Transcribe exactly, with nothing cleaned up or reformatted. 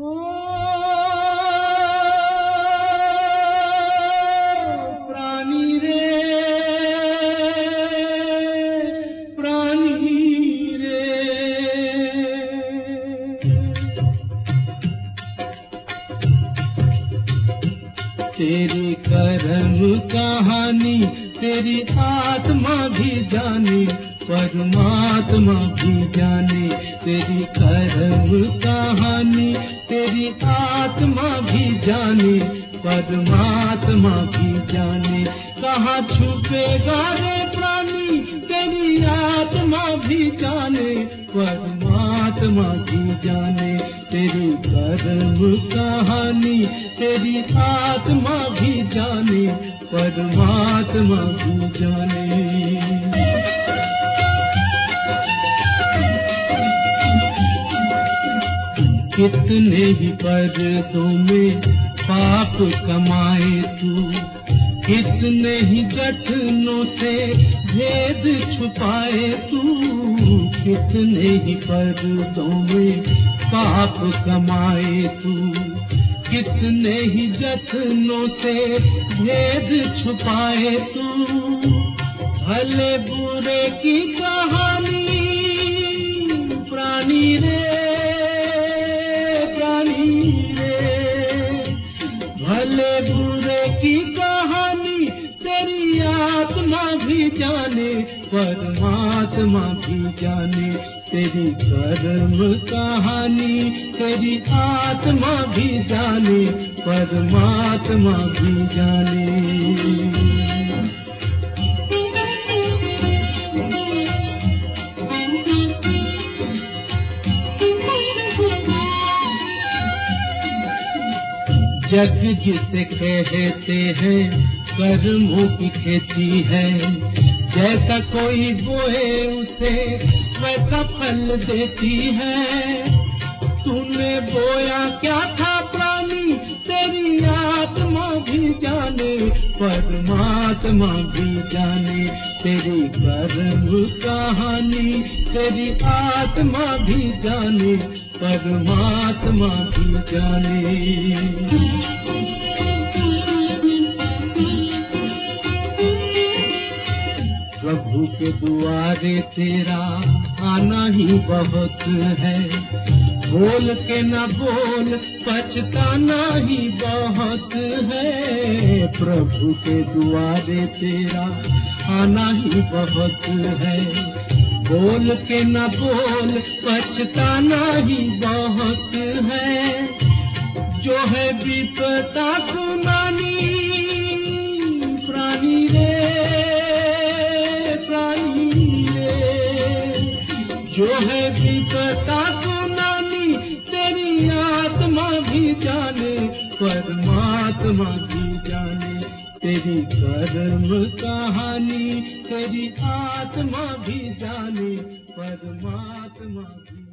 ओ प्राणी रे प्राणी रे, तेरी कर्म कहानी तेरी आत्मा भी जाने, परमात्मा भी जाने। तेरी कर्म कहानी तेरी आत्मा भी जाने, परमात्मा भी जाने। कहाँ छुपेगा रे प्राणी तेरी आत्मा भी जाने, परमात्मा भी जाने। तेरी कर्म कहानी तेरी आत्मा भी जाने, परमात्मा भी जाने। कितने ही पर्दों में पाप कमाए तू, कितने ही जतनों से भेद छुपाए तू। कितने ही पर्दों में पाप कमाए तू, कितने ही जतनों से भेद छुपाए तू। भले बुरे की कहानी प्राणी रे भले बुरे की कहानी तेरी आत्मा भी जाने, परमात्मा भी जाने। तेरी कर्म कहानी तेरी आत्मा भी जाने, परमात्मा भी जाने। जग जिसे कहते हैं कर्मों की खेती है, जैसा कोई बोए उसे वैसा फल देती है। तूने बोया क्या था प्राणी तेरी आत्मा भी जाने, परमात्मा भी जाने। तेरी कर्म कहानी तेरी आत्मा भी जाने, परमात्मा भी जाने। प्रभु के दुआरे तेरा आना ही बहुत है, बोल के न बोल पछताना ही बहुत है। प्रभु के दुआरे तेरा आना ही बहुत है, बोल के न बोल पछताना ही बहुत है। जो है विपदा सुनानी प्राणी रे प्राणी रे, जो है विपदा सुनानी तेरी आत्मा भी जाने, परमात्मा भी जाने। तेरी कर्म कहानी तेरी आत्मा भी जाने, परमात्मा भी